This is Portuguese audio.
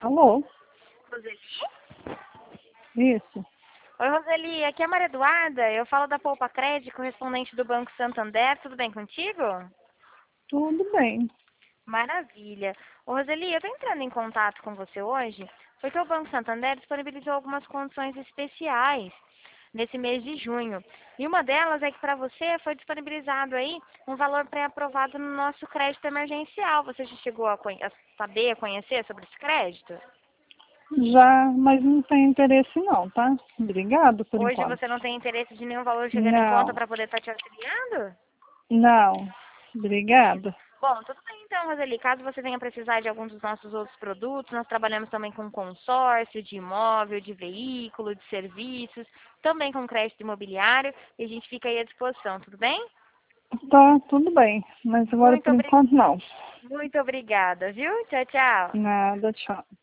Alô? Roseli? Isso. Oi, Roseli, aqui é a Maria Eduarda. Eu falo da Poupa Crédito, correspondente do Banco Santander. Tudo bem contigo? Tudo bem. Maravilha. Ô, Roseli, eu estou entrando em contato com você hoje porque o Banco Santander disponibilizou algumas condições especiais nesse mês de junho. E uma delas é que para você foi disponibilizado aí um valor pré-aprovado no nosso crédito emergencial. Você já chegou a saber, a conhecer sobre esse crédito? Já, mas não tem interesse não, tá? Obrigado por Hoje enquanto. você não tem interesse de nenhum valor chegando em conta Não, para poder estar te auxiliando? não. Obrigada. Bom, tudo bem então, Roseli. Caso você venha precisar de algum dos nossos outros produtos, nós trabalhamos também com consórcio de imóvel, de veículo, de serviços, também com crédito imobiliário, e a gente fica aí à disposição, tudo bem? Tá, tudo bem. Mas agora Muito, por enquanto não. muito obrigada, viu? Tchau, tchau. Nada, tchau.